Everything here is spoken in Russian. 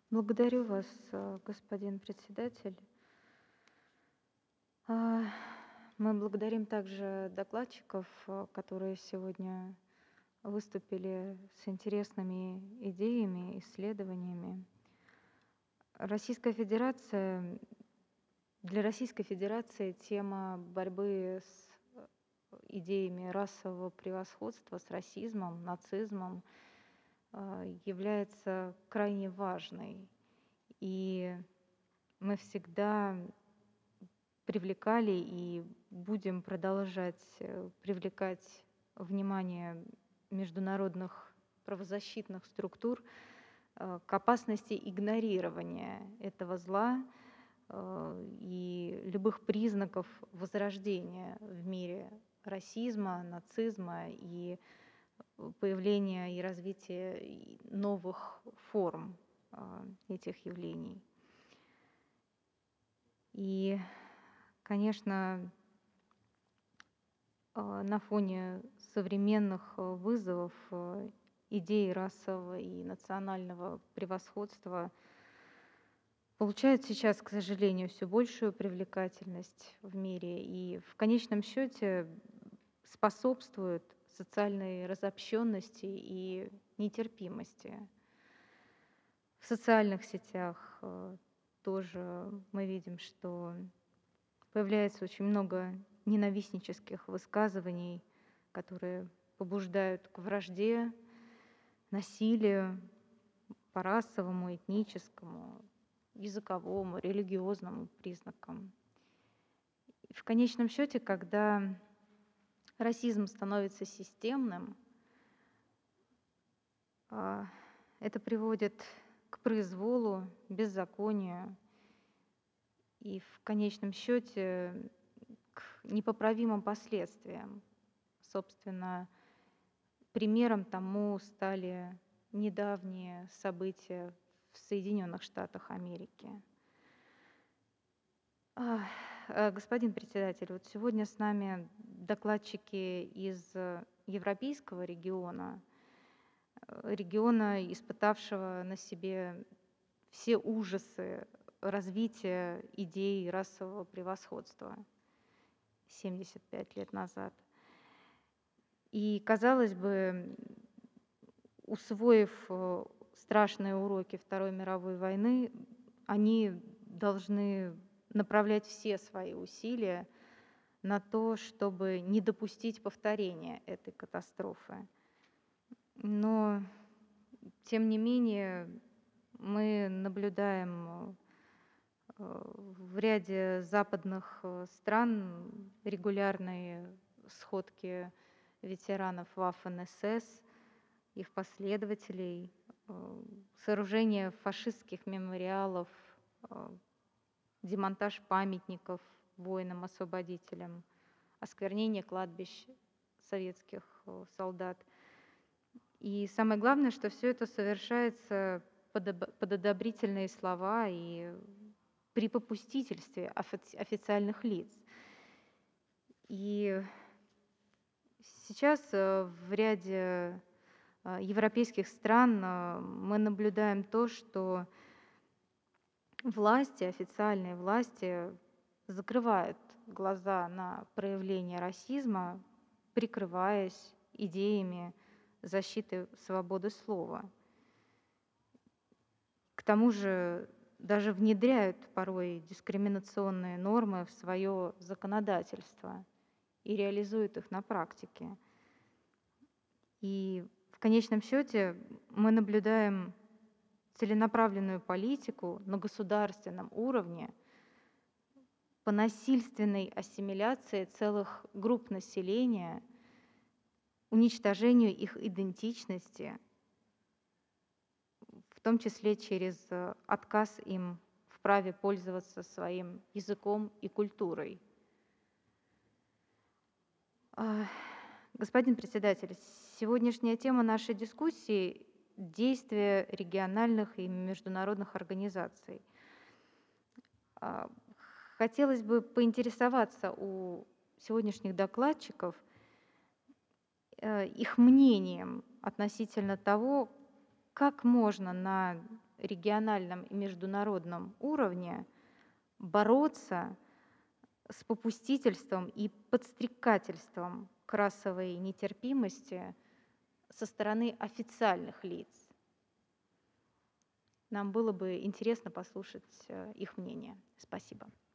Благодарю вас, господин председатель. А, Мы благодарим также докладчиков, которые сегодня выступили с интересными идеями, исследованиями. Российская Федерация, для Российской Федерации тема борьбы с идеями расового превосходства, с расизмом, нацизмом является крайне важной. И мы всегда привлекали и будем продолжать привлекать внимание международных правозащитных структур к опасности игнорирования этого зла и любых признаков возрождения в мире расизма, нацизма и появления и развития новых форм этих явлений. И, конечно, на фоне современных вызовов идеи расового и национального превосходства получают сейчас, к сожалению, все большую привлекательность в мире и в конечном счете способствуют социальной разобщенности и нетерпимости. В социальных сетях тоже мы видим, что появляется очень много ненавистнических высказываний, которые побуждают к вражде, насилию по расовому, этническому, языковому, религиозному признакам. И в конечном счете, когда расизм становится системным, это приводит к произволу, беззаконию и в конечном счете к непоправимым последствиям. Собственно, примером тому стали недавние события в Соединенных Штатах Америки. Господин председатель, вот сегодня с нами докладчики из европейского региона, региона, испытавшего на себе все ужасы развития идей расового превосходства 75 лет назад. И, казалось бы, усвоив страшные уроки Второй мировой войны, они должны направлять все свои усилия на то, чтобы не допустить повторения этой катастрофы. Но, тем не менее, мы наблюдаем в ряде западных стран регулярные сходки ветеранов Waffen-СС, их последователей, сооружение фашистских мемориалов, демонтаж памятников воинам-освободителям, осквернение кладбищ советских солдат. И самое главное, что все это совершается под одобрительные слова и при попустительстве официальных лиц. И сейчас в ряде европейских стран мы наблюдаем то, что власти, официальные власти закрывают глаза на проявление расизма, прикрываясь идеями защиты свободы слова. К тому же даже внедряют порой дискриминационные нормы в свое законодательство и реализуют их на практике. И в конечном счете мы наблюдаем целенаправленную политику на государственном уровне по насильственной ассимиляции целых групп населения, уничтожению их идентичности, в том числе через отказ им в праве пользоваться своим языком и культурой. Господин председатель, сегодняшняя тема нашей дискуссии — действия региональных и международных организаций. Хотелось бы поинтересоваться у сегодняшних докладчиков их мнением относительно того, как можно на региональном и международном уровне бороться с попустительством и подстрекательством к расовой нетерпимости со стороны официальных лиц? Нам было бы интересно послушать их мнение. Спасибо.